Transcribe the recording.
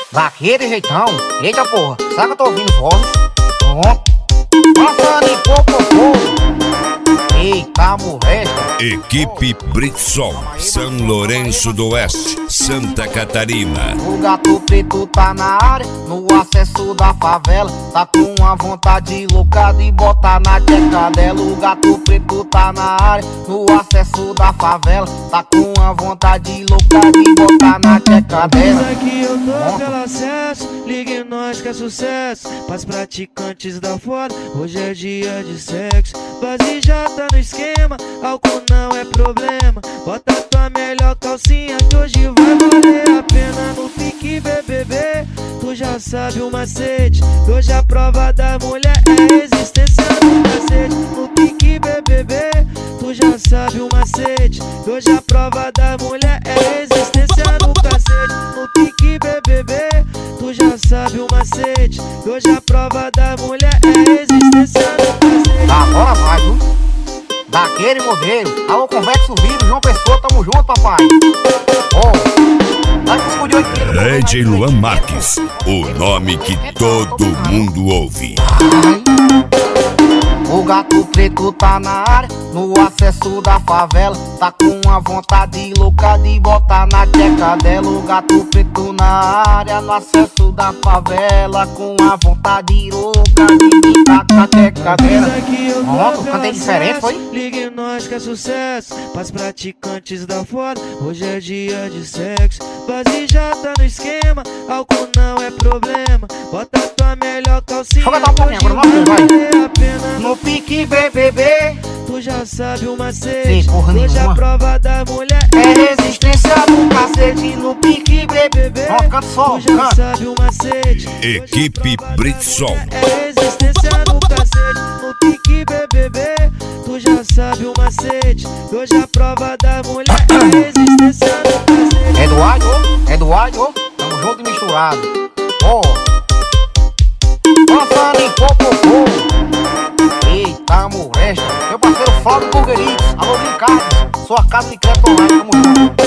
Daquele jeitão. Eita porra, sabe que eu tô ouvindo vozes? Pronto. Passando em pouco. Eita molesta. Equipe Britsol, São Lourenço do Oeste, Santa Catarina. O gato preto tá na área, no acesso da favela. Tá com uma vontade louca de botar na tcheca dela. O gato preto tá na área, no acesso da favela. Tá com uma vontade louca de botar na tcheca dela. Aqui eu tô pelo acesso, ligue nós que é sucesso. Pras praticantes da foda, hoje é dia de sexo. Base já tá no esquema, álcool não é problema. Bota tua melhor calcinha que hoje vai valer a pena. No pique BBB, tu já sabe o macete. Hoje a prova da mulher é resistência no cacete. No pique BBB, tu já sabe o macete. Hoje a prova da mulher é resistência no cacete. No pique BBB, tu já sabe o macete. Hoje a prova da mulher é resistência no cacete. Agora vai, viu? Daquele modelo. Alô, Convexo Vírus, João Pessoa, tamo junto, papai. Ed Luan Marques, o nome que todo mundo ouve. O gato preto tá na área, no acesso da favela. Tá com uma vontade louca de botar na tcheca dela. O gato preto na área, no acesso da favela. Com uma vontade louca de botar na tcheca dela. Pronto, cantei diferente, foi? Ligue nós que é sucesso. Pras praticantes da foda, hoje é dia de sexo. Base já tá no esquema, álcool não é problema. Bota tua melhor calcinha, deixa eu cantar um pouquinho agora, não vai. A pena. No pique BBB, tu já sabe o macete. sim, porra hoje nenhuma. A prova da mulher é resistência no cacete. No pique BBB, canta só, tu já sabe o macete. Equipe Britsol. É resistência no cacete. No pique BBB, tu já sabe o macete. Hoje a prova da mulher é resistência no cacete. Eduardo, tamo junto e misturado. Passando em pouco. Eita molesta. Meu parceiro Flávio Burgueritos. Alô, Ricardo. Sua casa de crédito online, tamo junto.